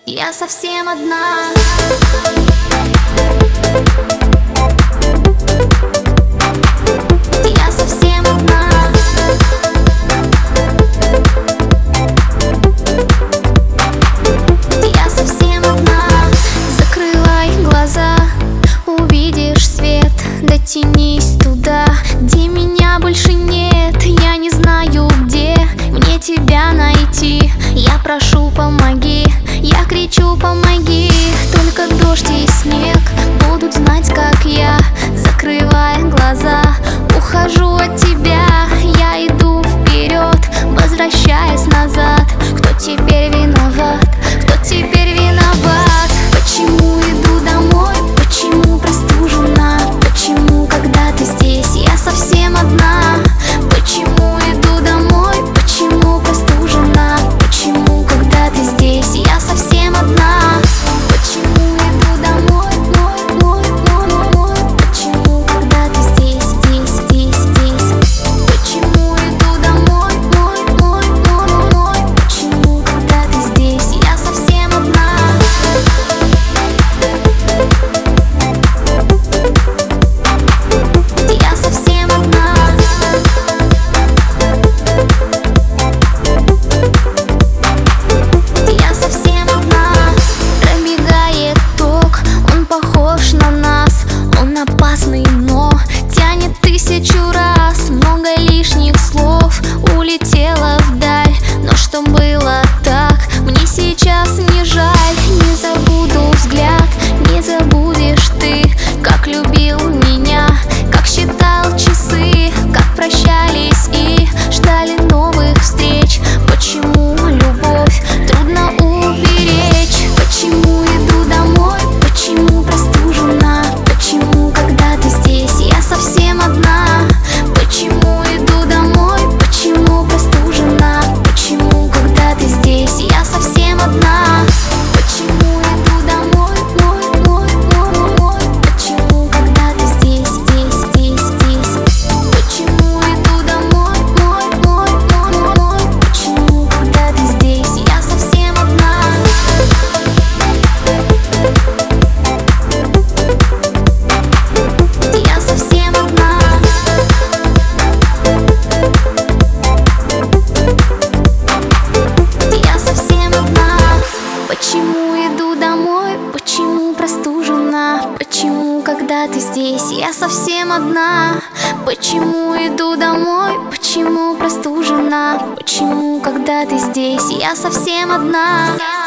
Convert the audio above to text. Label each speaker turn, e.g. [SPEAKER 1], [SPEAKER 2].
[SPEAKER 1] Я совсем одна. Я совсем одна. Я совсем одна. Закрывай глаза, увидишь свет. Дотянись туда, где меня больше нет. Я не знаю, где мне тебя найти. Я прошу, помоги. Я кричу, помоги. Только дождь и снег будут знать, как я, закрывая глаза, ухожу от тебя. Я иду вперед, возвращаясь назад. Кто теперь виноват? Кто теперь виноват? Почему иду домой? Почему простужена? Почему, когда ты здесь, я совсем одна? Почему иду домой? Почему простужена? Почему, когда ты здесь, я совсем одна? Почему иду домой? Почему, когда ты здесь, здесь, здесь, здесь? Почему иду домой? Почему, когда ты здесь, я совсем одна? Я совсем одна. Я совсем одна. Пробегает ток, он похож на нас. Он опасный, но тянет тысячу раз. Много лишних слов улетело вдаль. Но что было так, мне сейчас не жаль. Не забуду взгляд, не забудешь ты, как любил меня, как считал часы, как прощались и ждали новых встреч. Почему любовь трудно уберечь? Почему иду домой? Почему простужена? Почему, когда ты здесь, я совсем одна? Почему иду домой? Почему простужена? Почему, когда ты здесь, я совсем одна? Почему иду домой? Почему, когда ты здесь, здесь, здесь, здесь? Почему иду домой? Почему, когда ты здесь, я совсем одна? Я совсем одна. Я совсем одна. Почему иду домой? Почему простужена? Почему, когда ты здесь, я совсем одна? Почему иду домой? Почему простужена? Почему, когда ты здесь, я совсем одна?